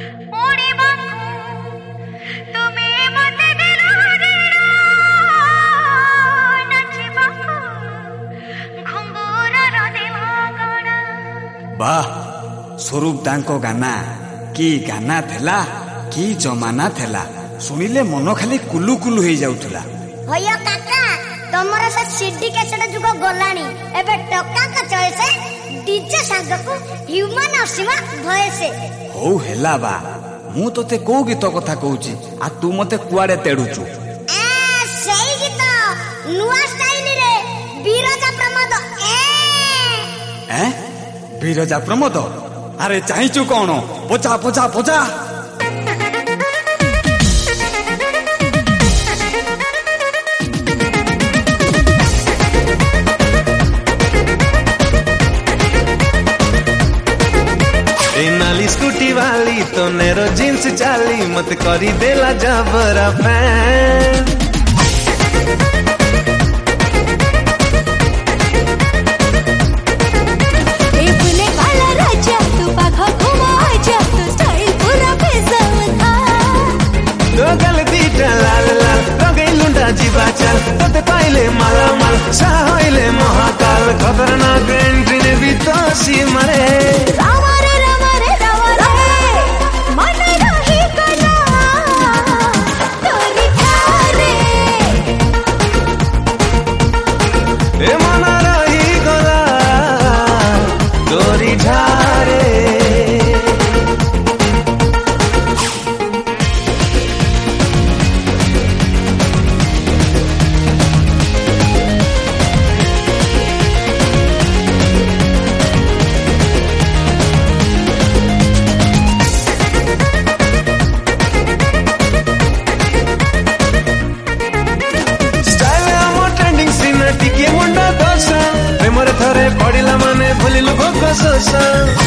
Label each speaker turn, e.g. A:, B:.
A: वाह स्वरूप दांको गाना की गाना थेला की जमाना थेला सुनिले मन खाली कुलु कुलु हो जाउथला।
B: भैया काका तमरा से सीडी कैसेट जुग गलानी एबे टक्का का चॉइस डीजे संग को ह्यूमन असीमा भयसे
A: हो हेला बा मु तोते को गीत कथा कहूची आ तू मते कुआडे तेडुचू
B: ए सही गीत नुवा स्टाइल रे बीरजा प्रमोद ए
A: बीरजा प्रमोद अरे चाहिचू कौन पोचा पोचा पोचा
C: नाली स्कूटी वाली तो नेरो जींस चाली मत करी देला जबरा फैन लाल लाल रंगे लुंडा जीवा चल तोते पाइले माला माल साहले महाकाल खतरनाक एंट्री ने भी तो सी मरे थरे पड़िला माने भूलिलु भोक सोसा